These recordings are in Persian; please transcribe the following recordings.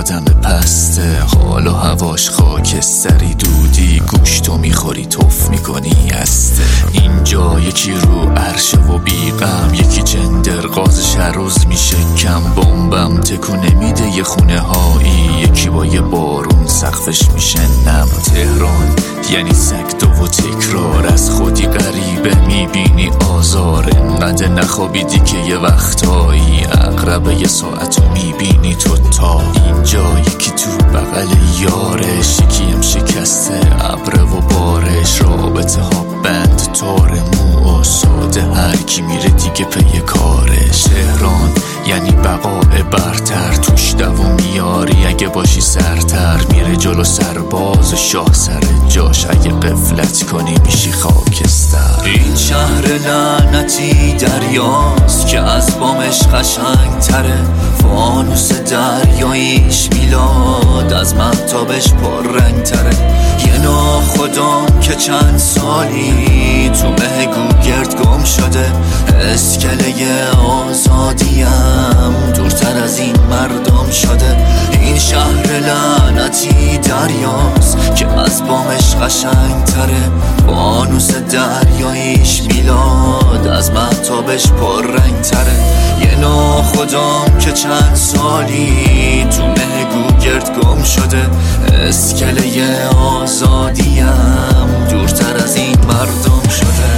آدم پسته، حال و هواش خاکستری، دودی گوشتو میخوری توف میکنی هسته. اینجا یکی رو عرشه و بیغم، یکی جندر غازش هر روز میشه کم، بمبم تکونه میده یه خونه هایی، یکی با یه بارون سقفش میشه نم. تهران یعنی سکته و تکرار، از خودی غریبه میبینی آزار، انقدر نخوابیدی که یه وقتایی اقرب یه ساعتو میبینی تو تا. اینجا یکی تو بغل یارش، یکی هم شکسته ابره و بارش، رابطه ها بند تار مو و ساده، هر کی میره دیگه پی کارش. تهران یعنی بقای برتر، توش دووم میاری اگه باشی سرتر، میره جلو سرباز و شاه سر جاش، اگه قفلت کنی میشی خاکستر. این شهر لعنتی دریاست که از بامش قشنگ تره، فانوس دریاییش میلاد از مهتابش پررنگ تره. یه ناخدام که چند سالی تو مه گوگرد گم شده، اسکله آزادیم دورتر از این مردم شده. این شهر لعنتی دریاست که از بامش قشنگ تره، فانوس دریاییش میلاد از مهتابش پررنگ تره. یه ناخدام که چند سالی تو مه گوگرد گم شده، اسکله آزادیم دورتر از این مردم شده.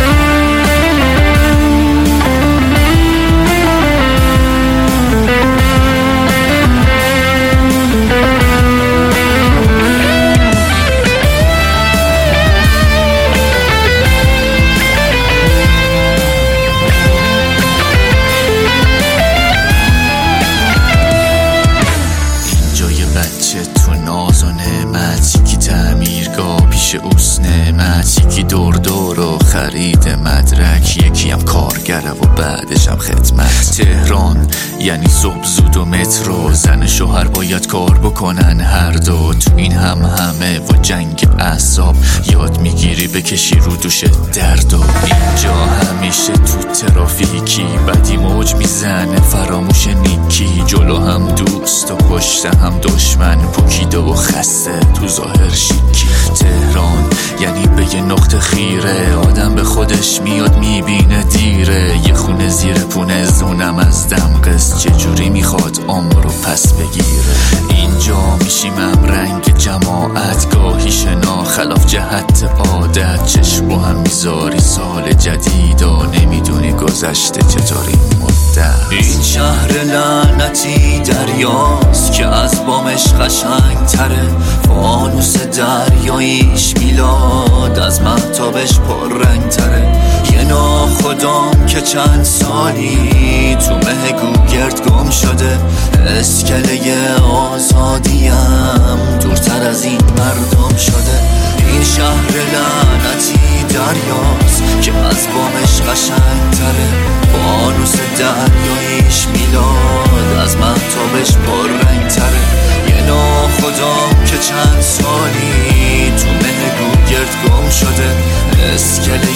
اوست نعمت، یکی دور دور و خرید مدرک، یکی هم کارگره و بعدش هم خدمت. تهران یعنی صبح زود و مترو، زن شوهر باید کار بکنن هر دو، تو این همه و جنگ اعصاب، یاد میگیری بکشی رو دوش درد. و اینجا همیشه تو ترافیکی، بدی موج میزنه فراموش نیکی، جلو هم دوست و پشت هم دشمن، پوکیده و خسته تو ظاهر شیکی. تهران یعنی به یه نقطه خیره، آدم به خودش میاد میبینه دیره، یه خونه زیر پونه زونم از دم قصد، چجوری میخواد عمرو پس بگیره. اینجا میشیم رنگ جماعت، گاهی شنا خلاف جهت عادت، چشم رو هم میذاری سال جدید و نمیدونی گذشته چطوری مدت. این شهر لعنتی دریاست که از بامش قشنگ تره، فانوس دریاییش میلاد از مهتابش پررنگ تره. یه ناخدام که چند سالی تو مه گوگرد گم شده، اسکله آزادیم دورتر از این مردم شده. این شهر لعنتی دریاست که از بامش قشنگ تره، فانوس دریاییش میلاد از مهتابش پررنگ تره. یه ناخدام که چند سالی تو مه گوگرد گم شده، اسکله